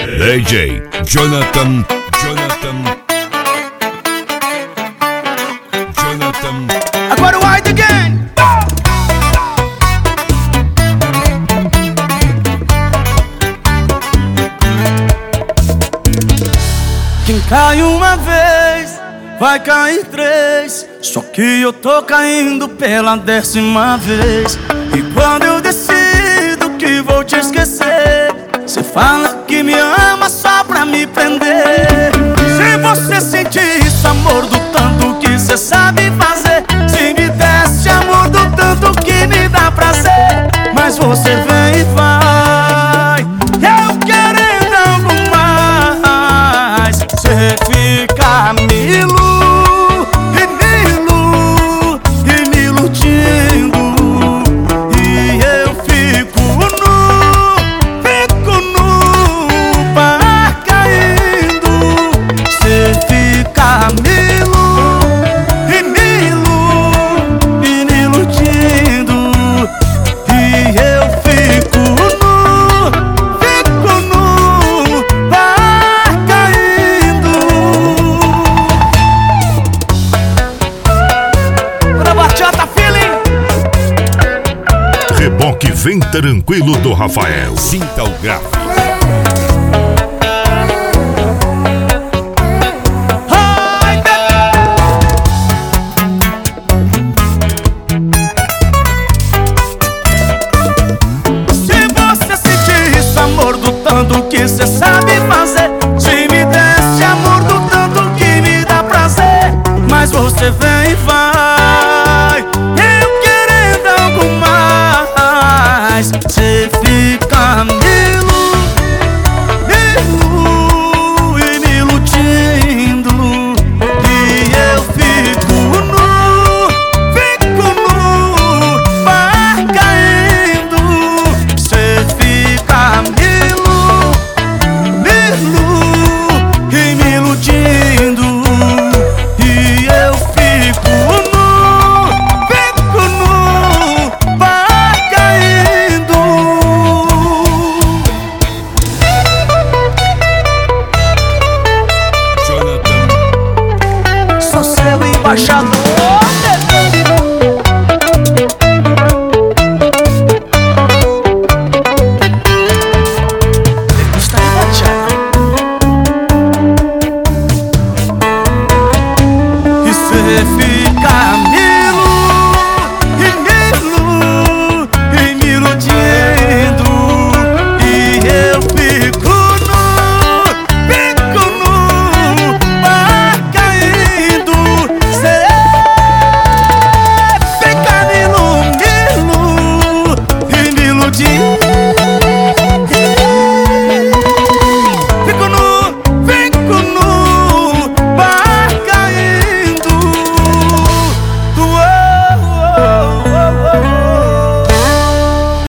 DJ Jonathan. Agora o Wide Again. Quem cai uma vez, vai cair três. Só que eu tô caindo pela 10ª vez. E quando eu decido que vou te esquecer, cê fala que me ama só pra me prender. Se você sentir esse amor do tanto que cê sabe fazer, se me desse amor do tanto que me dá prazer, mas você vem e vai, eu querendo algo mais. Cê fica me iludindo, e eu fico no bar caindo. Cê fica me iludindo, e eu fico no bar caindo. Pra bachata feeling. Reboque Vem Tranquilo do Rafael. Sinta o grave. Se você sentir esse amor do tanto que cê sabe fazer, se me desse amor do tanto que me dá prazer, mas você vem e vai, eu querendo algo mais. Cê fica